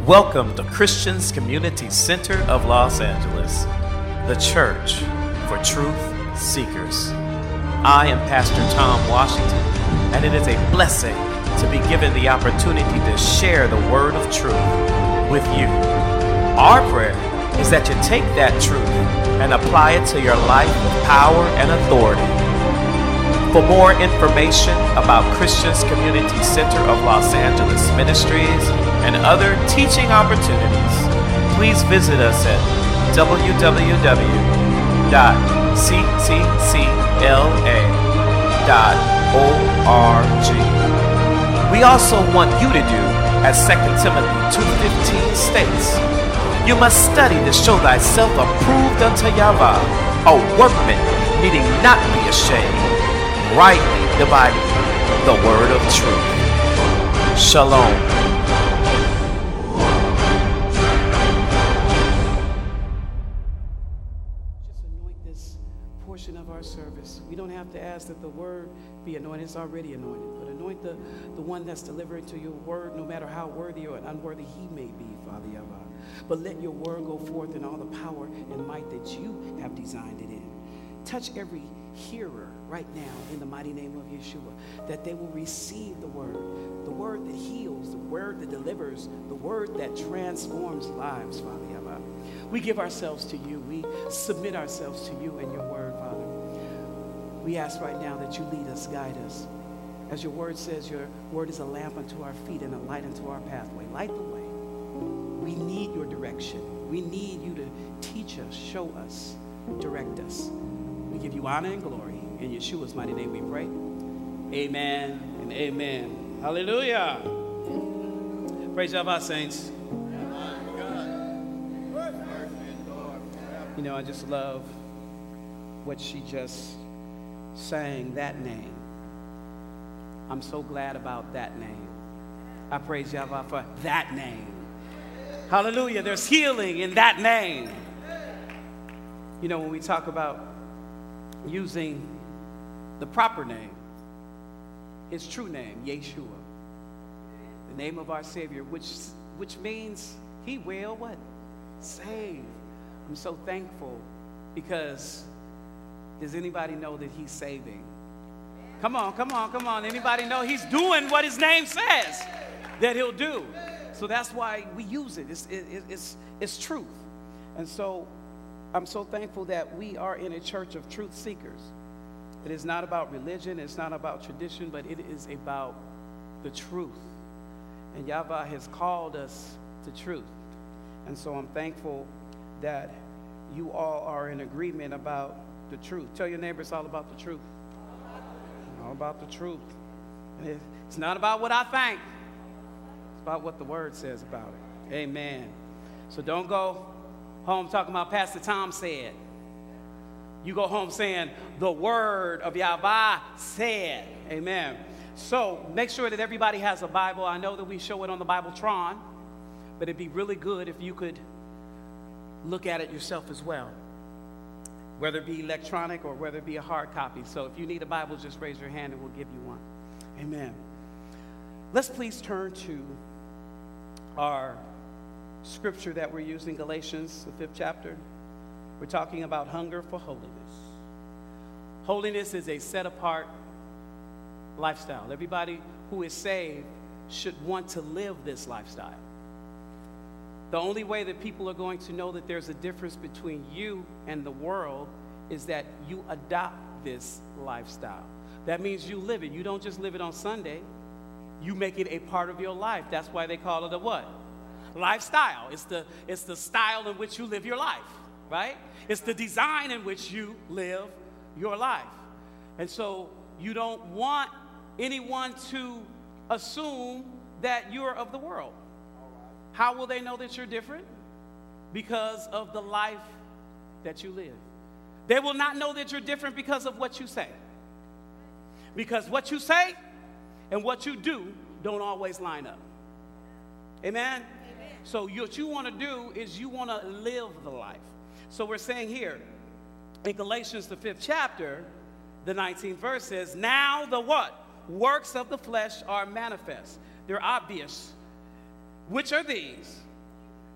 Welcome to Christians Community Center of Los Angeles, the church for truth seekers. I am Pastor Tom Washington, and it is a blessing to be given the opportunity to share the word of truth with you. Our prayer is that you take that truth and apply it to your life with power and authority. For more information about Christians Community Center of Los Angeles Ministries and other teaching opportunities, please visit us at www.cccla.org. We also want you to do as 2 Timothy 2:15 states, "You must study to show thyself approved unto Yahweh, a workman needing not be ashamed, rightly dividing the word of truth." Shalom. Just anoint this portion of our service. We don't have to ask that the word be anointed. It's already anointed. But anoint the one that's delivering to your word, no matter how worthy or unworthy he may be, Father Yahweh. But let your word go forth in all the power and might that you have designed it in. Touch every hearer right now in the mighty name of Yeshua, that they will receive the word that heals, the word that delivers, the word that transforms lives, Father Yahweh. We give ourselves to you. We submit ourselves to you and your word, Father. We ask right now that you lead us, guide us. As your word says, your word is a lamp unto our feet and a light unto our pathway. Light the way. We need your direction. We need you to teach us, show us, direct us. We give you honor and glory. In Yeshua's mighty name we pray. Amen and amen. Hallelujah. Praise Yahweh, saints. You know, I just love what she just sang, that name. I'm so glad about that name. I praise Yahweh for that name. Hallelujah. There's healing in that name. You know, when we talk about using the proper name, his true name, Yeshua, the name of our Savior, which means he will what? Save. I'm so thankful because does anybody know that he's saving? Come on. Anybody know he's doing what his name says that he'll do? So that's why we use it. It's truth. And so I'm so thankful that we are in a church of truth seekers. It is not about religion, it's not about tradition, but it is about the truth. And Yahweh has called us to truth. And so I'm thankful that you all are in agreement about the truth. Tell your neighbor it's all about the truth. All about the truth. And it's not about what I think. It's about what the word says about it. Amen. So don't go home talking about Pastor Tom said. You go home saying, the word of Yahweh said. Amen. So make sure that everybody has a Bible. I know that we show it on the Bibletron, but it'd be really good if you could look at it yourself as well, whether it be electronic or whether it be a hard copy. So if you need a Bible, just raise your hand and we'll give you one. Amen. Let's please turn to our scripture that we're using, Galatians, the 5th chapter. We're talking about hunger for holiness. Holiness is a set-apart lifestyle. Everybody who is saved should want to live this lifestyle. The only way that people are going to know that there's a difference between you and the world is that you adopt this lifestyle. That means you live it. You don't just live it on Sunday. You make it a part of your life. That's why they call it a what? Lifestyle. It's the style in which you live your life, right? It's the design in which you live your life. And so you don't want anyone to assume that you're of the world. How will they know that you're different? Because of the life that you live. They will not know that you're different because of what you say. Because what you say and what you do don't always line up. Amen? So what you want to do is you want to live the life. So we're saying here in Galatians, the 5th chapter, the 19th verse says, now the what? Works of the flesh are manifest. They're obvious. Which are these?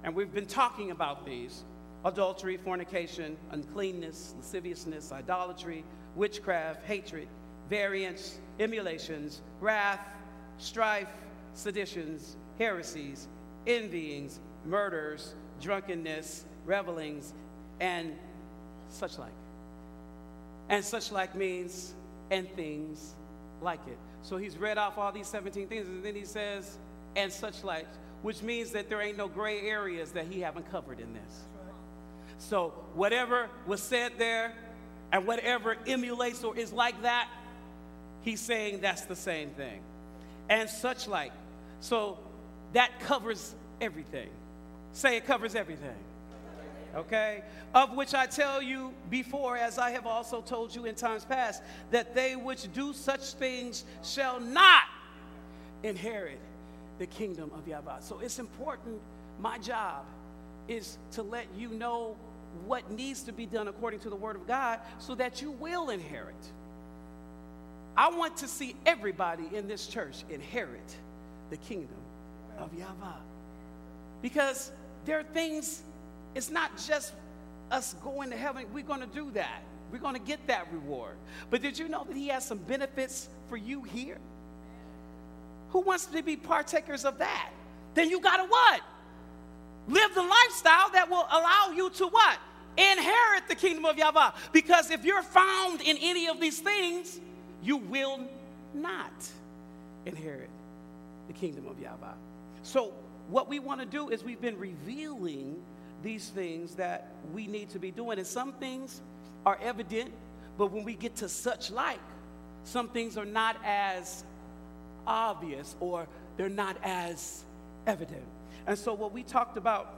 and we've been talking about these: adultery, fornication, uncleanness, lasciviousness, idolatry, witchcraft, hatred, variance, emulations, wrath, strife, seditions, heresies, envyings, murders, drunkenness, revelings, and such like. And such like means, and things like it. So he's read off all these 17 things, and then he says, and such like, which means that there ain't no gray areas that he haven't covered in this. So whatever was said there, and whatever emulates or is like that, he's saying that's the same thing. And such like. So that covers everything. Say it covers everything. Okay? Of which I tell you before, as I have also told you in times past, that they which do such things shall not inherit the kingdom of Yahweh. So it's important. My job is to let you know what needs to be done according to the word of God so that you will inherit. I want to see everybody in this church inherit the kingdom of Yahweh. Because there are things, it's not just us going to heaven. We're going to do that. We're going to get that reward. But did you know that he has some benefits for you here? Who wants to be partakers of that? Then you got to what? Live the lifestyle that will allow you to what? Inherit the kingdom of Yahweh. Because if you're found in any of these things, you will not inherit the kingdom of Yahweh. So what we want to do is we've been revealing these things that we need to be doing. And some things are evident, but when we get to such like, some things are not as obvious or they're not as evident. And so what we talked about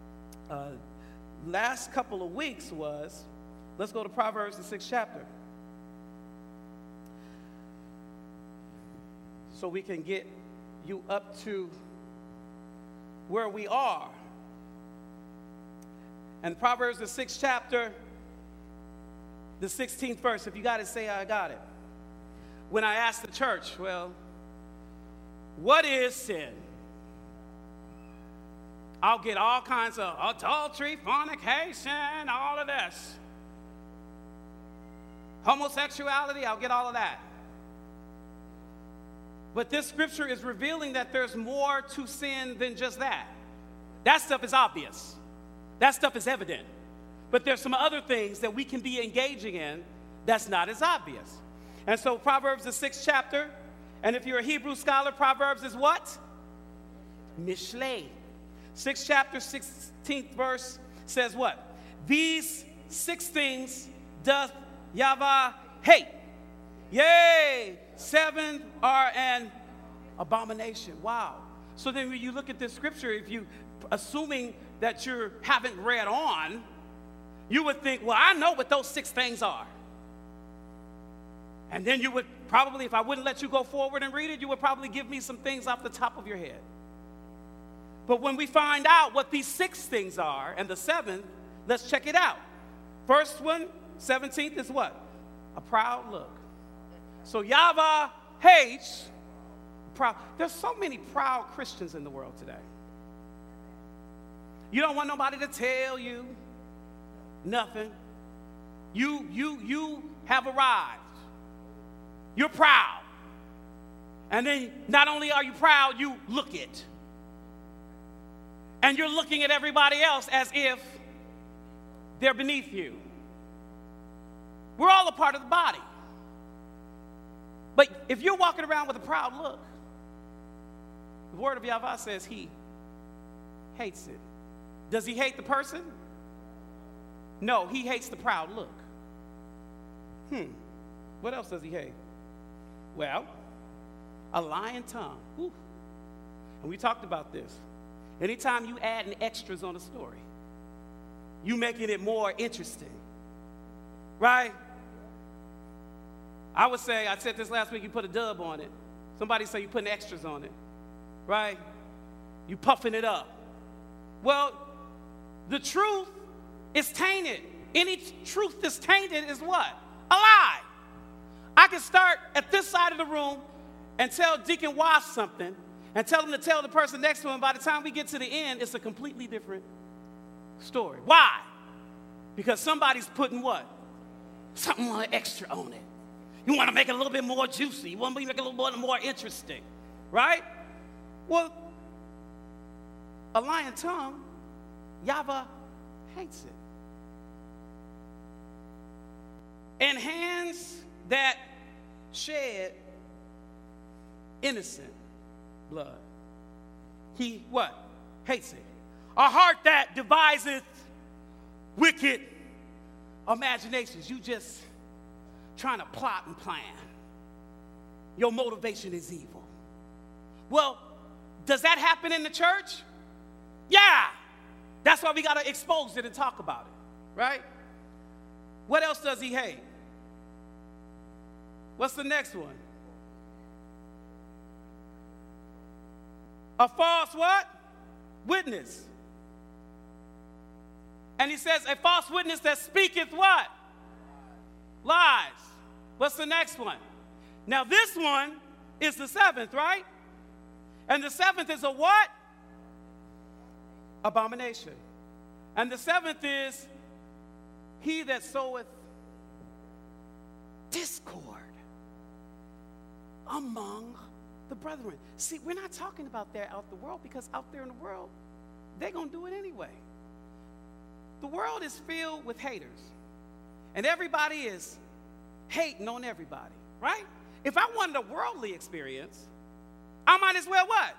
last couple of weeks was, let's go to Proverbs, the 6th chapter. So we can get you up to where we are. And Proverbs, the 6th chapter, the 16th verse. If you got it, say I got it. When I asked the church, well, what is sin? I'll get all kinds of adultery, fornication, all of this. Homosexuality, I'll get all of that. But this scripture is revealing that there's more to sin than just that. That stuff is obvious. That stuff is evident. But there's some other things that we can be engaging in that's not as obvious. And so Proverbs, the 6th chapter, and if you're a Hebrew scholar, Proverbs is what? Mishlei. 6th chapter, 16th verse says what? These 6 things doth Yahweh hate. Yea, 7 are an abomination. Wow. So then when you look at this scripture, if you, assuming that you haven't read on, you would think, well, I know what those 6 things are. And then you would probably, if I wouldn't let you go forward and read it, you would probably give me some things off the top of your head. But when we find out what these 6 things are, and the 7th, let's check it out. First one, 17th, is what? A proud look. So Yahweh hates proud. There's so many proud Christians in the world today. You don't want nobody to tell you nothing. You have arrived. You're proud. And then not only are you proud, you look it. And you're looking at everybody else as if they're beneath you. We're all a part of the body. But if you're walking around with a proud look, the word of Yahweh says he hates it. Does he hate the person? No, he hates the proud look. What else does he hate? Well, a lying tongue. Whew. And we talked about this. Anytime you add an extras on a story, you making it more interesting, right? I would say, I said this last week, you put a dub on it. Somebody say you putting extras on it, right? You puffing it up. Well, the truth is tainted. Any truth that's tainted is what? A lie. I can start at this side of the room and tell Deacon Wash something, and tell them to tell the person next to him. By the time we get to the end, it's a completely different story. Why? Because somebody's putting what? Something a little extra on it. You want to make it a little bit more juicy. You want to make it a little bit more interesting, right? Well, a lying tongue, Yahweh hates it. And hands that shed innocent blood, he what? Hates it. A heart that deviseth wicked imaginations. You just trying to plot and plan. Your motivation is evil. Well, does that happen in the church? Yeah. That's why we got to expose it and talk about it, right? What else does he hate? What's the next one? A false what? Witness. And he says, a false witness that speaketh what? Lies. What's the next one? Now this one is the seventh, right? And the seventh is a what? Abomination. And the seventh is he that soweth discord among the brethren. See, we're not talking about that out the world, because out there in the world, they're going to do it anyway. The world is filled with haters. And everybody is hating on everybody, right? If I wanted a worldly experience, I might as well what?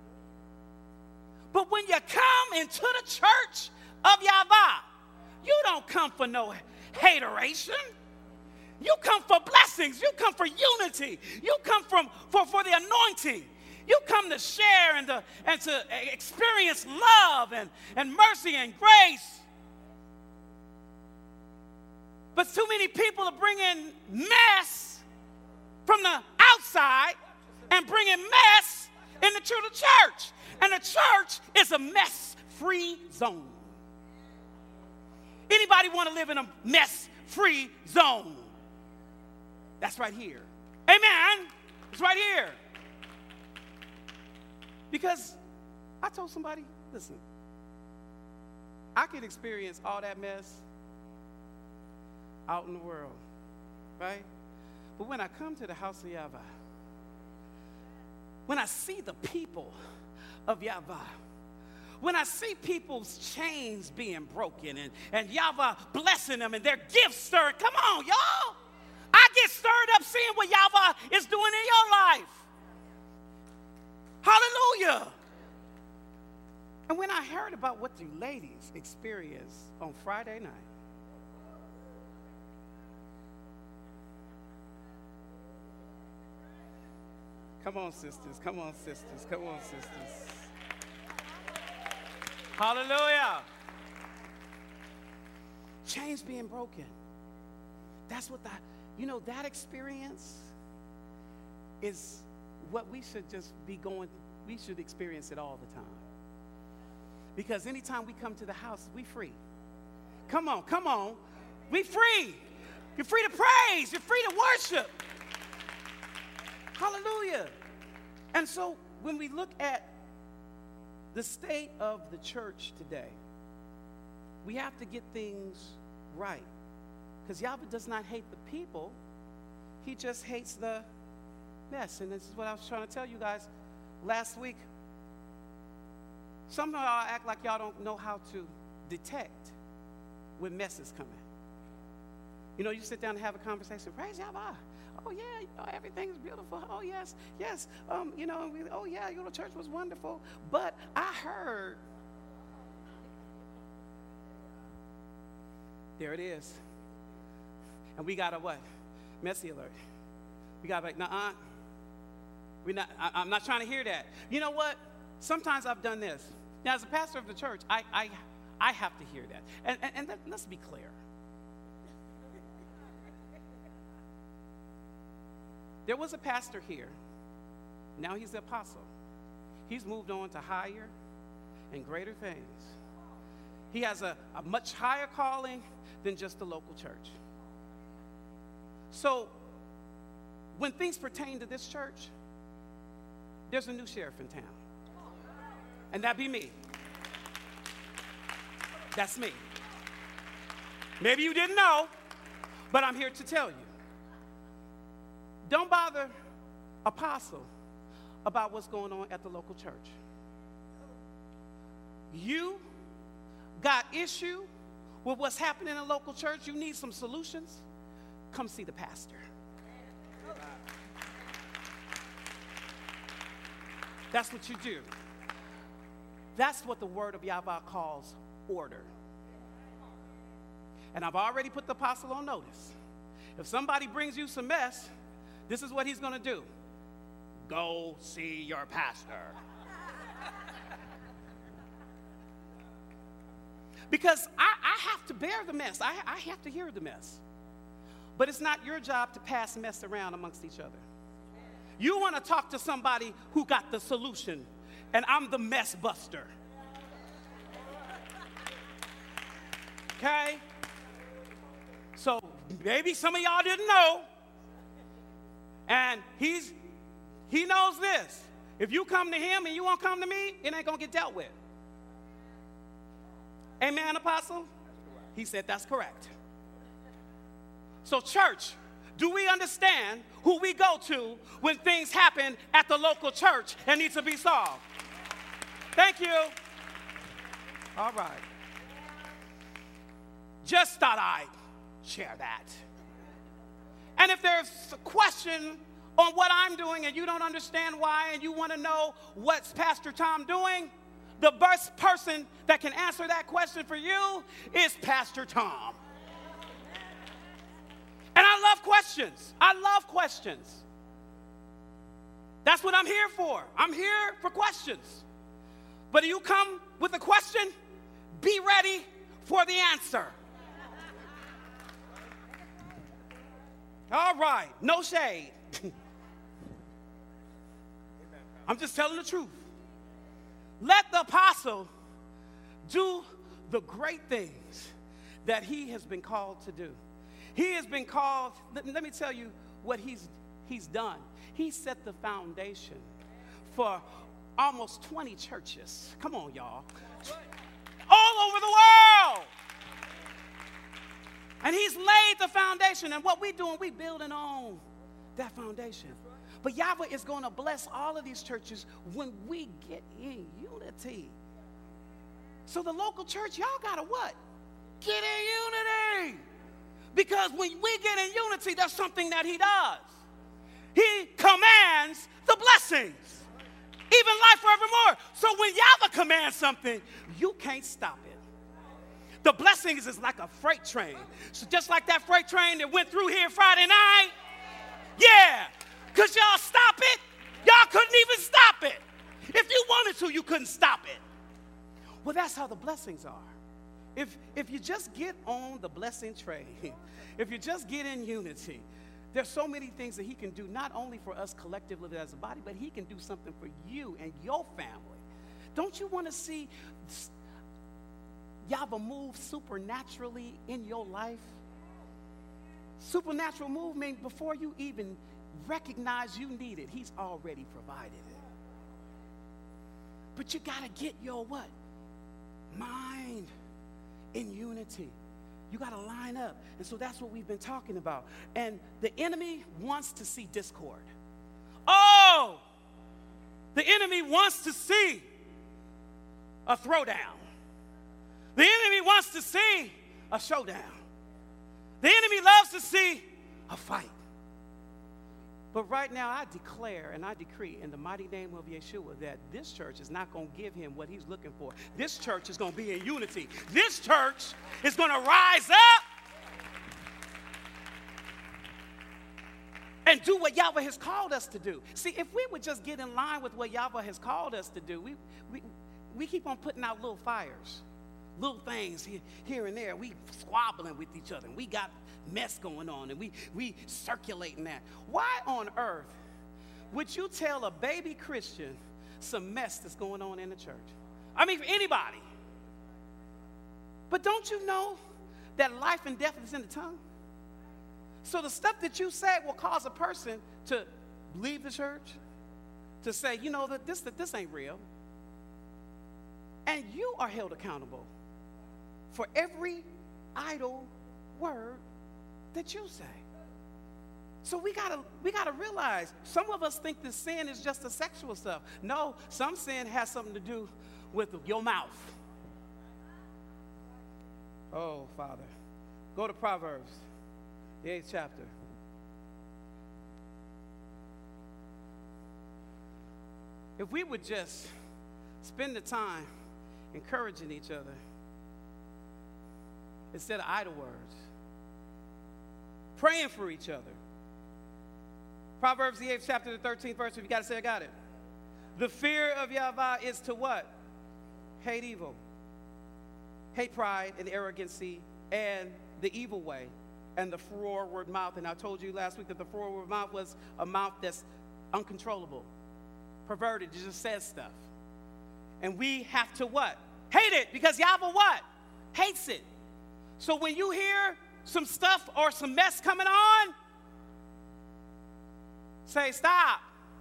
But when you come into the church of Yahweh, you don't come for no hateration. You come for blessings. You come for unity. You come for the anointing. You come to share and to experience love and mercy and grace. But too many people are bringing mess from the outside and bringing mess into the church. And the church is a mess-free zone. Anybody want to live in a mess-free zone? That's right here. Amen. It's right here. Because I told somebody, listen, I could experience all that mess out in the world, right? But when I come to the house of Yahweh, when I see the people of Yahweh, when I see people's chains being broken and Yahweh blessing them and their gifts stirred, come on, y'all. I get stirred up seeing what Yahweh is doing in your life. Hallelujah. And when I heard about what you ladies experienced on Friday night, come on, sisters. Come on, sisters. Come on, sisters. Hallelujah. Chains being broken. That's what that experience is what we should just be going, we should experience it all the time. Because anytime we come to the house, we free. Come on. We free. You're free to praise. You're free to worship. Hallelujah. And so when we look at the state of the church today, we have to get things right. Because Yahweh does not hate the people. He just hates the mess. And this is what I was trying to tell you guys last week. Some of y'all act like y'all don't know how to detect when mess is coming. You know, you sit down and have a conversation. Praise Yahweh. Oh, yeah, everything's beautiful. Oh, yes. Church was wonderful. But I heard. There it is. And we got a what? Messy alert. We got like, nuh-uh. I'm not trying to hear that. You know what? Sometimes I've done this. Now, as a pastor of the church, I have to hear that. And let's be clear. There was a pastor here. Now he's the apostle. He's moved on to higher and greater things. He has a much higher calling than just the local church. So when things pertain to this church, there's a new sheriff in town. And that be me. That's me. Maybe you didn't know, but I'm here to tell you. Don't bother Apostle about what's going on at the local church. You got issue with what's happening in the local church, you need some solutions, come see the pastor. That's what you do. That's what the word of Yahweh calls order. And I've already put the apostle on notice. If somebody brings you some mess, this is what he's going to do. Go see your pastor. Because I have to bear the mess. I have to hear the mess. But it's not your job to pass mess around amongst each other. You want to talk to somebody who got the solution, and I'm the mess buster. Okay? So maybe some of y'all didn't know, and he knows this. If you come to him and you won't come to me, it ain't going to get dealt with. Amen, Apostle? He said that's correct. So church, do we understand who we go to when things happen at the local church and need to be solved? Thank you. All right. Just thought I'd share that. And if there's a question on what I'm doing and you don't understand why and you want to know what's Pastor Tom doing, the best person that can answer that question for you is Pastor Tom. And I love questions. I love questions. That's what I'm here for. I'm here for questions. But if you come with a question, be ready for the answer. All right, no shade. I'm just telling the truth. Let the apostle do the great things that he has been called to do. He has been called, let me tell you what he's done. He set the foundation for almost 20 churches. Come on, y'all. All over the world. And he's laid the foundation. And what we're doing, we're building on that foundation. But Yahweh is going to bless all of these churches when we get in unity. So the local church, y'all got to what? Get in unity. Because when we get in unity, there's something that he does. He commands the blessings. Even life forevermore. So when Yahweh commands something, you can't stop it. The blessings is like a freight train. So just like that freight train that went through here Friday night. Yeah. Because y'all stop it. Y'all couldn't even stop it. If you wanted to, you couldn't stop it. Well, that's how the blessings are. If you just get on the blessing train, if you just get in unity, there's so many things that he can do, not only for us collectively as a body, but he can do something for you and your family. Don't you want to see Yahweh move supernaturally in your life? Supernatural movement before you even recognize you need it. He's already provided it. But you got to get your what? Mind in unity. You got to line up. And so that's what we've been talking about. And the enemy wants to see discord. Oh! The enemy wants to see a throwdown. The enemy wants to see a showdown. The enemy loves to see a fight. But right now, I declare and I decree in the mighty name of Yeshua that this church is not going to give him what he's looking for. This church is going to be in unity. This church is going to rise up and do what Yahweh has called us to do. See, if we would just get in line with what Yahweh has called us to do, we keep on putting out little fires, little things here and there. We squabbling with each other, and we got mess going on, and we circulating that. Why on earth would you tell a baby Christian some mess that's going on in the church? I mean, for anybody. But don't you know that life and death is in the tongue? So the stuff that you say will cause a person to leave the church, to say, you know, that this ain't real. And you are held accountable for every idle word that you say. So we gotta realize, some of us think that sin is just the sexual stuff. No, some sin has something to do with your mouth. Oh, Father. Go to Proverbs, the 8th chapter. If we would just spend the time encouraging each other instead of idle words, praying for each other. Proverbs, the 8th chapter, the 13th verse, if you got to say I got it. The fear of Yahweh is to what? Hate evil. Hate pride and arrogancy and the evil way and the forward mouth. And I told you last week that the forward mouth was a mouth that's uncontrollable, perverted, it just says stuff. And we have to what? Hate it, because Yahweh what? Hates it. So when you hear some stuff or some mess coming on, say stop.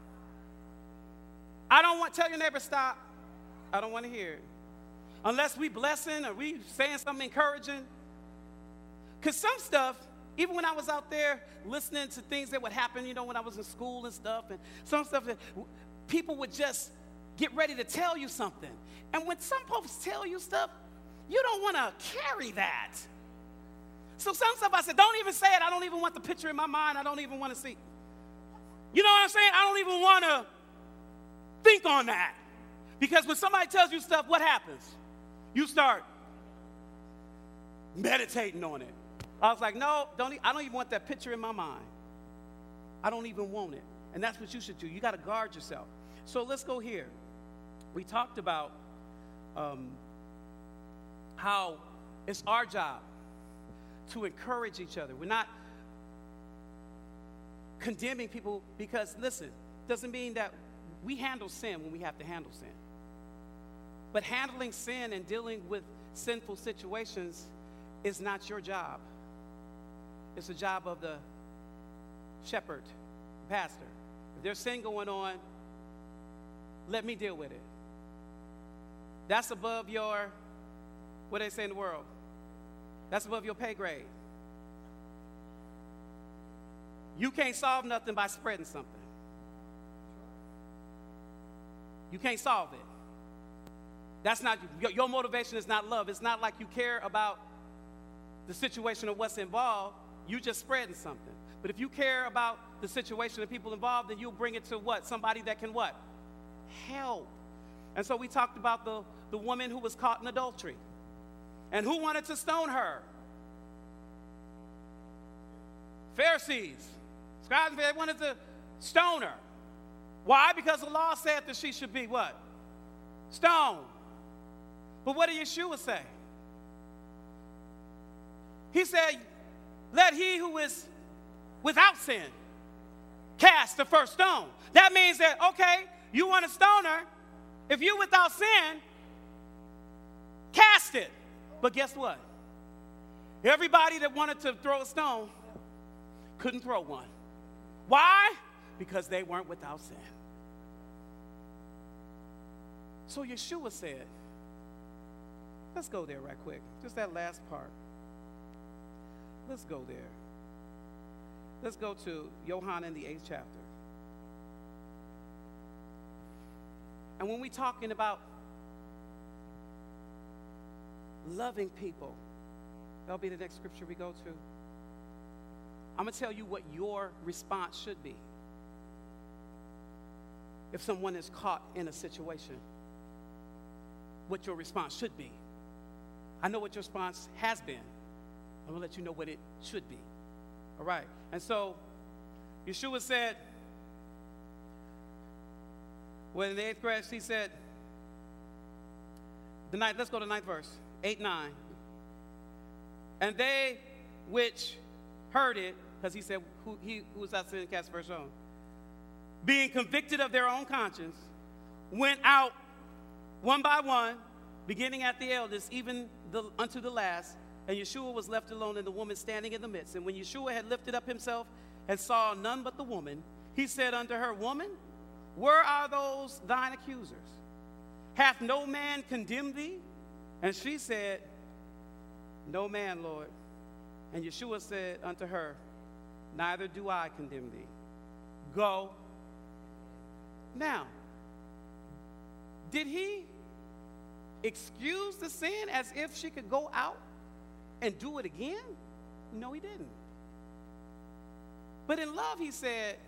Tell your neighbor stop. I don't want to hear it. Unless we blessing or we saying something encouraging. Because some stuff, even when I was out there listening to things that would happen, you know, when I was in school and stuff, and some stuff that people would just get ready to tell you something. And when some folks tell you stuff, you don't want to carry that. So some stuff I said, don't even say it. I don't even want the picture in my mind. I don't even want to see. You know what I'm saying? I don't even want to think on that. Because when somebody tells you stuff, what happens? You start meditating on it. I was like, no, I don't even want that picture in my mind. I don't even want it. And that's what you should do. You got to guard yourself. So let's go here. We talked about how it's our job to encourage each other. We're not condemning people because, listen, doesn't mean that we handle sin when we have to handle sin. But handling sin and dealing with sinful situations is not your job. It's the job of the shepherd, pastor. If there's sin going on, let me deal with it. That's above your, what they say in the world, that's above your pay grade. You can't solve nothing by spreading something. You can't solve it. That's not, your motivation is not love. It's not like you care about the situation or what's involved. You just spreading something. But if you care about the situation and people involved, then you'll bring it to what? Somebody that can what? Help. And so we talked about the woman who was caught in adultery. And who wanted to stone her? Pharisees. Scribes, they wanted to stone her. Why? Because the law said that she should be what? Stoned. But what did Yeshua say? He said, let he who is without sin cast the first stone. That means that, okay, you want to stone her. If you're without sin, cast it. But guess what? Everybody that wanted to throw a stone couldn't throw one. Why? Because they weren't without sin. So Yeshua said, let's go there right quick. Just that last part. Let's go there. Let's go to Yohanan, the 8th chapter. And when we're talking about loving people, that'll be the next scripture we go to. I'm going to tell you what your response should be if someone is caught in a situation. What your response should be. I know what your response has been. I'm going to let you know what it should be. All right. And so Yeshua said, well, in the 8th verse, he said, let's go to the 9th verse, 8, 9. And they which heard it, because he said, who was out sin cast first stone, being convicted of their own conscience, went out one by one, beginning at the eldest, even unto the last. And Yeshua was left alone, and the woman standing in the midst. And when Yeshua had lifted up himself and saw none but the woman, he said unto her, Woman, Where are those thine accusers? Hath no man condemned thee? And she said, no man, Lord. And Yeshua said unto her, neither do I condemn thee. Go. Now, did he excuse the sin as if she could go out and do it again? No, he didn't. But in love, he said,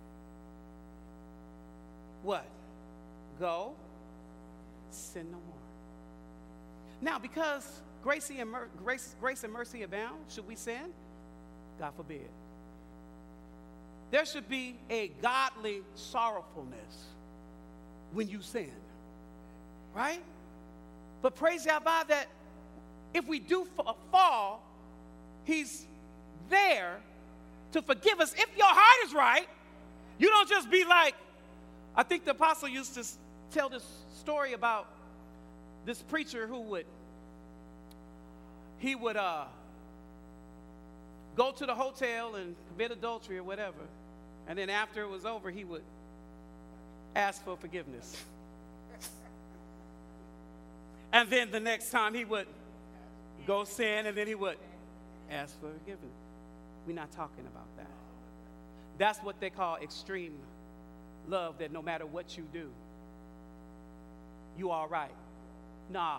what? Go, sin no more. Now, because grace and mercy abound, should we sin? God forbid. There should be a godly sorrowfulness when you sin, right? But praise Yahweh that if we do fall, he's there to forgive us. If your heart is right, you don't just be like, I think the apostle used to tell this story about this preacher who would go to the hotel and commit adultery or whatever, and then after it was over, he would ask for forgiveness. And then the next time he would go sin, and then he would ask for forgiveness. We're not talking about that. That's what they call extreme love, that no matter what you do, you all right. Nah.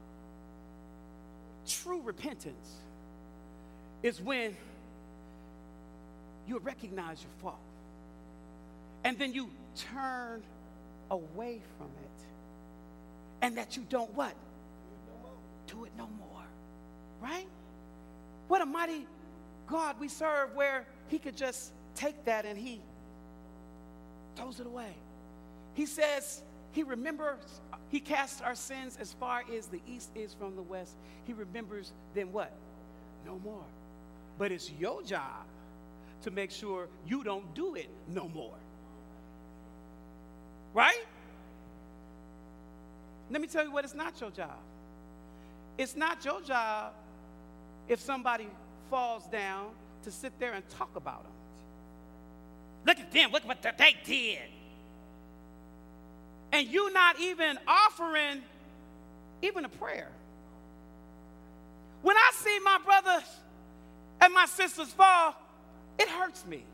True repentance is when you recognize your fault, and then you turn away from it, and that you don't what? Do it no more. Right? What a mighty God we serve, where he could just take that and he throws it away. He says he remembers, he casts our sins as far as the east is from the west. He remembers them what? No more. But it's your job to make sure you don't do it no more. Right? Let me tell you what, it's not your job. It's not your job if somebody falls down to sit there and talk about them. Look at them, look what they did. And you not even offering even a prayer. When I see my brothers and my sisters fall, it hurts me.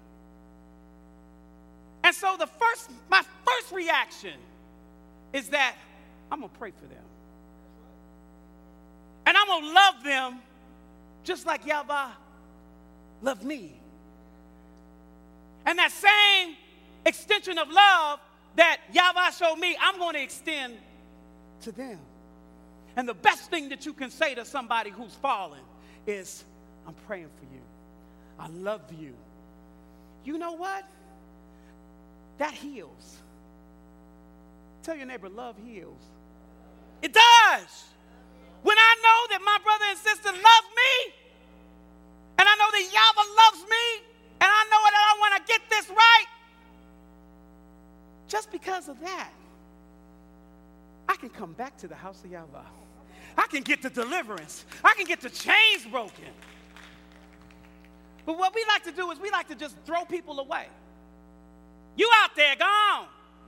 And so my first reaction is that I'm going to pray for them. And I'm going to love them just like Yahweh loved me. And that same extension of love that Yahweh showed me, I'm going to extend to them. And the best thing that you can say to somebody who's fallen is, I'm praying for you. I love you. You know what? That heals. Tell your neighbor, love heals. It does. When I know that my brother and sister love me, and I know that Yahweh loves me, and I know that I want to get this right, just because of that, I can come back to the house of Yahweh. I can get the deliverance. I can get the chains broken. But what we like to do is we like to just throw people away. You out there, gone.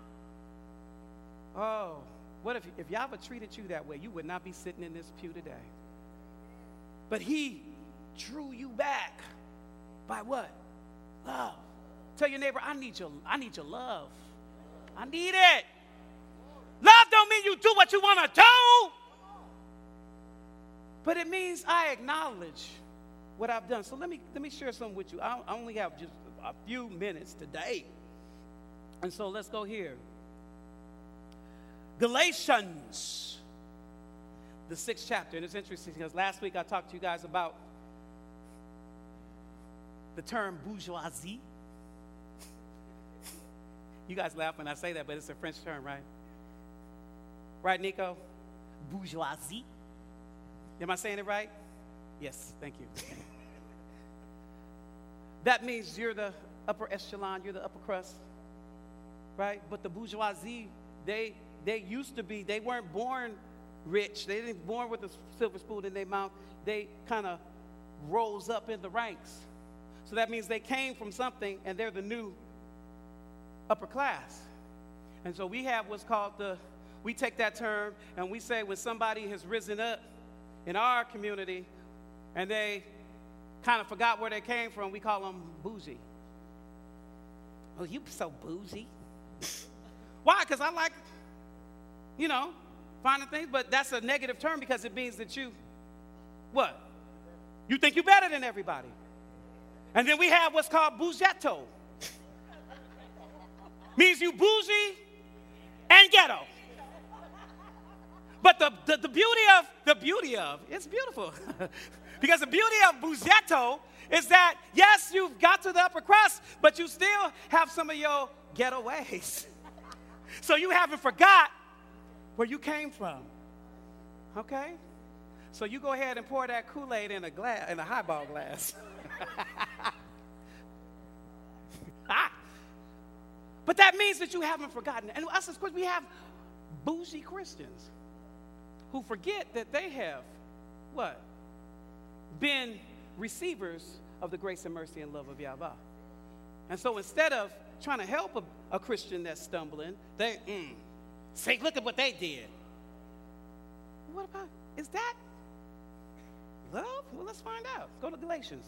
Oh, what if Yahweh treated you that way? You would not be sitting in this pew today. But he drew you back by what? Love. Tell your neighbor, I need your love. I need it. Love don't mean you do what you want to do. But it means I acknowledge what I've done. So let me share something with you. I only have just a few minutes today. And so let's go here. Galatians, the 6th chapter. And it's interesting because last week I talked to you guys about the term bourgeoisie. You guys laugh when I say that, but it's a French term, right? Right, Nico? Bourgeoisie. Am I saying it right? Yes, thank you. That means you're the upper echelon, you're the upper crust, right? But the bourgeoisie, they used to be, they weren't born rich. They didn't born with a silver spoon in their mouth. They kind of rose up in the ranks. So that means they came from something and they're the new upper class. And so we have what's called we take that term and we say when somebody has risen up in our community and they kind of forgot where they came from, we call them bougie. Oh, you so bougie. Why? Because I like, finding things, but that's a negative term because it means that you, what? You think you're better than everybody. And then we have what's called bougetto. Means you bougie and ghetto. But the beauty of, it's beautiful. Because the beauty of bougetto is that, yes, you've got to the upper crust, but you still have some of your ghetto ways. So you haven't forgot where you came from. Okay? So you go ahead and pour that Kool-Aid in a highball glass. But that means that you haven't forgotten. And us, of course, we have bougie Christians who forget that they have, what? Been receivers of the grace and mercy and love of Yahweh. And so instead of trying to help a Christian that's stumbling, they say, look at what they did. What about, is that love? Well, let's find out. Go to Galatians.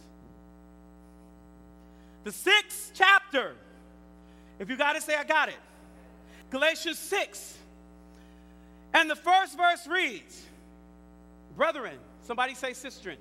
The 6th chapter. If you got it, say I got it. Galatians 6. And the first verse reads, brethren, somebody say sistren.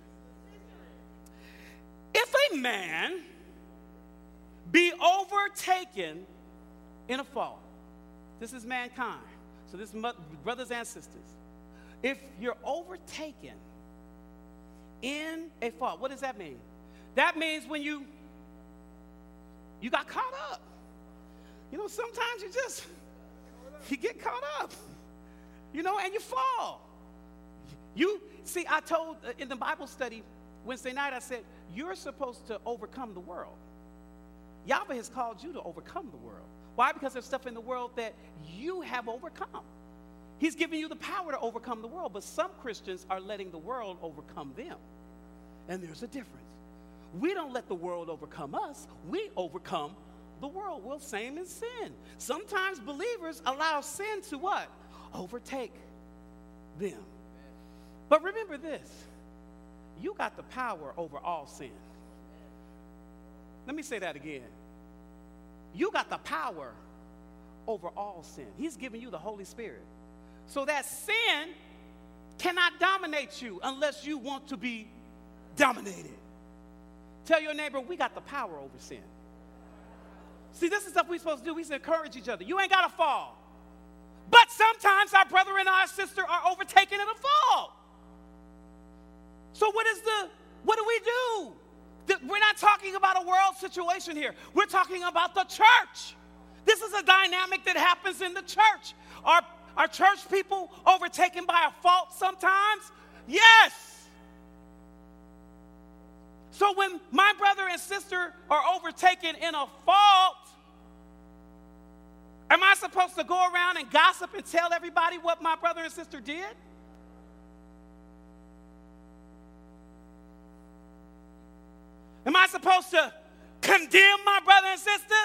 If a man be overtaken in a fault, this is mankind. So this is brothers and sisters. If you're overtaken in a fault, what does that mean? That means when you got caught up. Sometimes you get caught up, and you fall. I told in the Bible study Wednesday night, I said, you're supposed to overcome the world. Yahweh has called you to overcome the world. Why? Because there's stuff in the world that you have overcome. He's giving you the power to overcome the world, but some Christians are letting the world overcome them. And there's a difference. We don't let the world overcome us. We overcome the world. Well, same as sin. Sometimes believers allow sin to what? Overtake them. But remember this. You got the power over all sin. Let me say that again. You got the power over all sin. He's giving you the Holy Spirit. So that sin cannot dominate you unless you want to be dominated. Tell your neighbor, we got the power over sin. See, this is stuff we're supposed to do. We should encourage each other. You ain't got to fall. But sometimes our brother and our sister are overtaken in a fall. So what do we do? We're not talking about a world situation here. We're talking about the church. This is a dynamic that happens in the church. Are church people overtaken by a fault sometimes? Yes. So when my brother and sister are overtaken in a fault, am I supposed to go around and gossip and tell everybody what my brother and sister did? Am I supposed to condemn my brother and sister?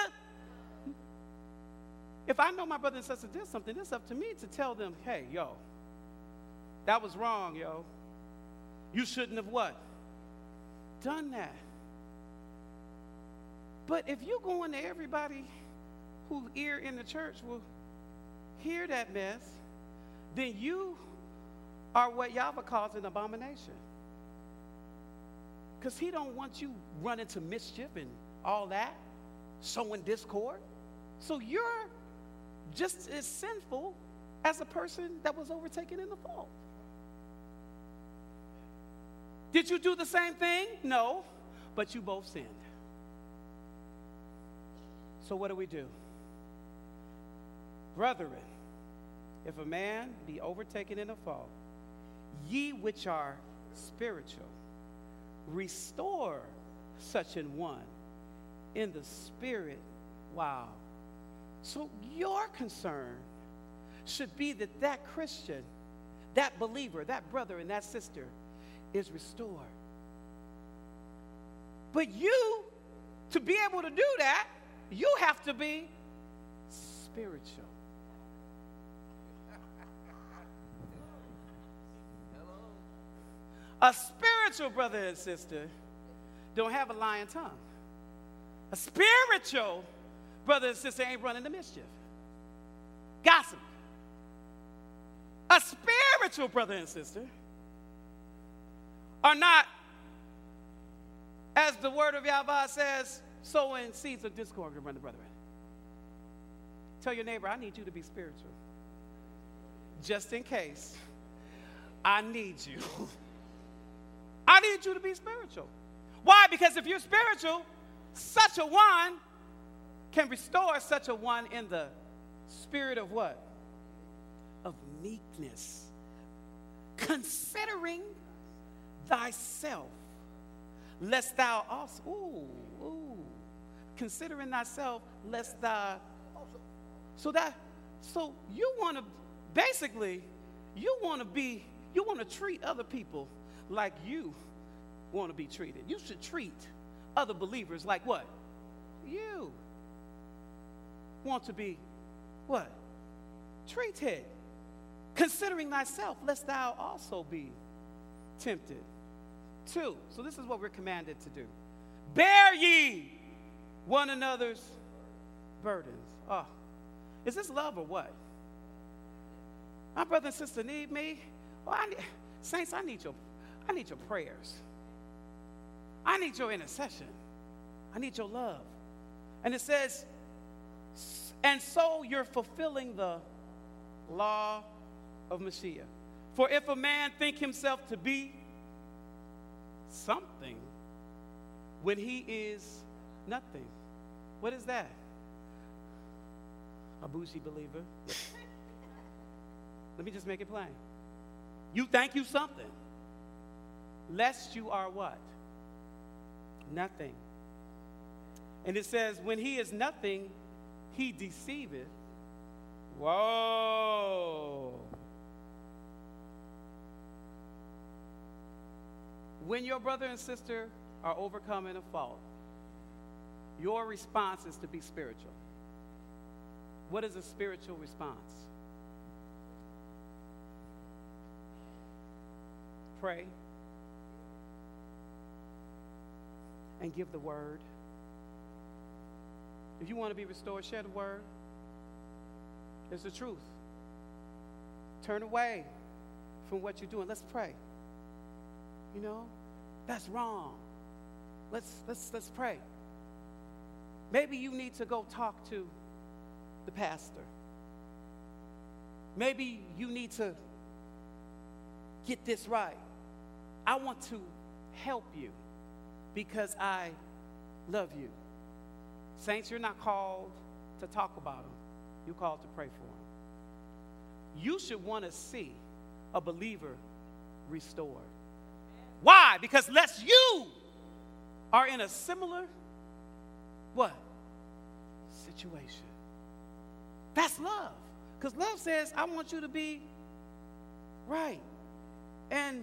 If I know my brother and sister did something, it's up to me to tell them, hey, yo, that was wrong, yo. You shouldn't have what? Done that. But if you go into everybody who ear in the church will hear that mess, then you are what Yahweh calls an abomination. Because he don't want you running to mischief and all that, sowing discord. So you're just as sinful as a person that was overtaken in the fault. Did you do the same thing? No, but you both sinned. So what do? Brethren, if a man be overtaken in a fault, ye which are spiritual, restore such an one in the spirit. Wow. So your concern should be that that Christian, that believer, that brother and that sister is restored. But you, to be able to do that, you have to be spiritual. A spiritual brother and sister don't have a lying tongue. A spiritual brother and sister ain't running the mischief. Gossip. A spiritual brother and sister are not, as the word of Yahweh says, sowing seeds of discord among the brethren. Tell your neighbor, I need you to be spiritual. Just in case, I need you. I need you to be spiritual. Why? Because if you're spiritual, such a one can restore such a one in the spirit of what? Of meekness. Considering thyself, lest thou also, considering thyself, lest thou, so you want to, basically, you want to treat other people like you want to be treated. You should treat other believers like what? You want to be what? Treated. Considering thyself, lest thou also be tempted. 2. So this is what we're commanded to do. Bear ye one another's burdens. Oh, is this love or what? My brother and sister need me. Well, saints, I need your prayers. I need your intercession. I need your love. And it says, and so you're fulfilling the law of Mashiach. For if a man think himself to be something when he is nothing, what is that? A bougie believer. Let me just make it plain. You think you something, lest you are what? Nothing. And it says, when he is nothing, he deceiveth. Whoa. When your brother and sister are overcoming a fault, your response is to be spiritual. What is a spiritual response? Pray and give the word. If you want to be restored, share the word. It's the truth. Turn away from what you're doing. Let's pray. You know, that's wrong. Let's pray. Maybe you need to go talk to the pastor. Maybe you need to get this right. I want to help you because I love you. Saints, you're not called to talk about them. You're called to pray for them. You should want to see a believer restored. Why? Because lest you are in a similar, what? Situation. That's love. Because love says, I want you to be right. And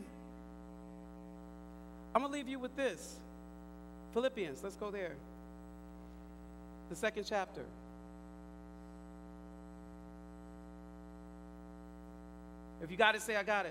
I'm going to leave you with this. Philippians, let's go there. The 2nd chapter. If you got it, say I got it.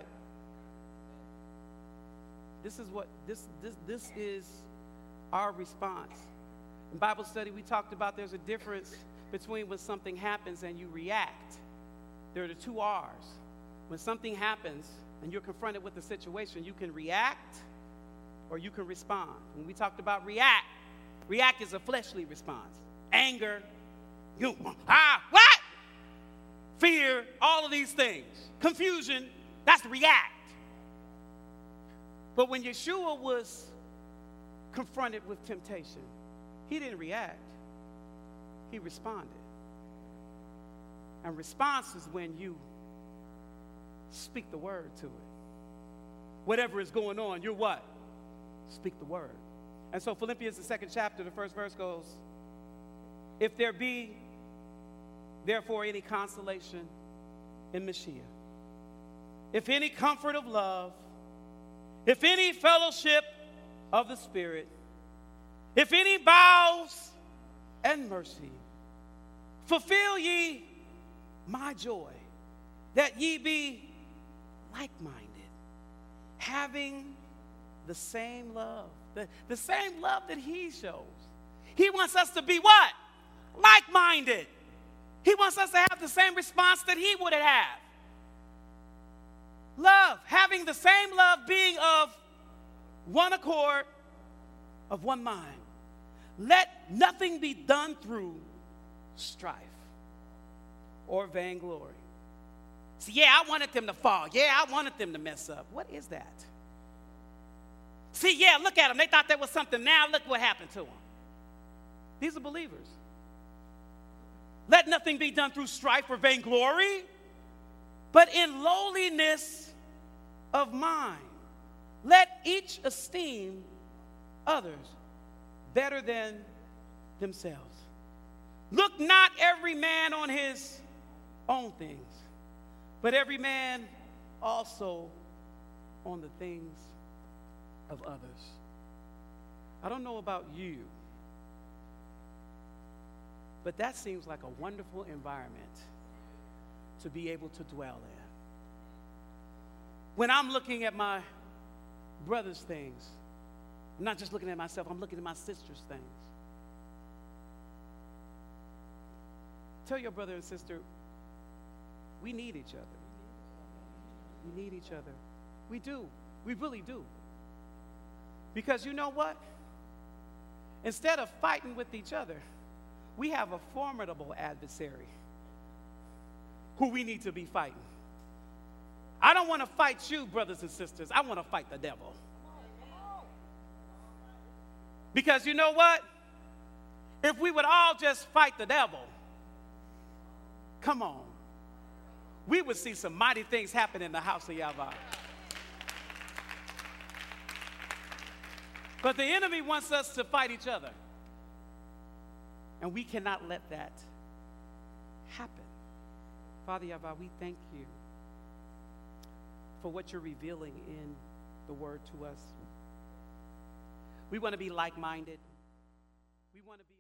This is what this is our response. In Bible study, we talked about there's a difference between when something happens and you react. There are the 2 R's. When something happens and you're confronted with the situation, you can react or you can respond. When we talked about react is a fleshly response. Anger, what? Fear, all of these things. Confusion, that's react. But when Yeshua was confronted with temptation, he didn't react. He responded. And response is when you speak the word to it. Whatever is going on, you're what? Speak the word. And so Philippians, the 2nd chapter, the 1st verse goes, if there be therefore any consolation in Mashiach, if any comfort of love, if any fellowship of the Spirit, if any bowels and mercy, fulfill ye my joy, that ye be like-minded, having the same love, the same love that he shows. He wants us to be what? Like-minded. He wants us to have the same response that he would have. Love, having the same love, being of one accord, of one mind. Let nothing be done through strife or vainglory. See, yeah, I wanted them to fall. Yeah, I wanted them to mess up. What is that? See, yeah, look at them. They thought there was something. Now look what happened to them. These are believers. Let nothing be done through strife or vainglory, but in lowliness of mind. Let each esteem others better than themselves. Look not every man on his own things, but every man also on the things of others. I don't know about you, but that seems like a wonderful environment to be able to dwell in. When I'm looking at my brother's things, I'm not just looking at myself, I'm looking at my sister's things. Tell your brother and sister, we need each other. We need each other. We do. We really do. Because you know what? Instead of fighting with each other, we have a formidable adversary who we need to be fighting. I don't want to fight you, brothers and sisters. I want to fight the devil. Because you know what? If we would all just fight the devil, come on, we would see some mighty things happen in the house of Yahweh. But the enemy wants us to fight each other. And we cannot let that happen. Father Yahweh, we thank you for what you're revealing in the word to us. We want to be like-minded. We want to be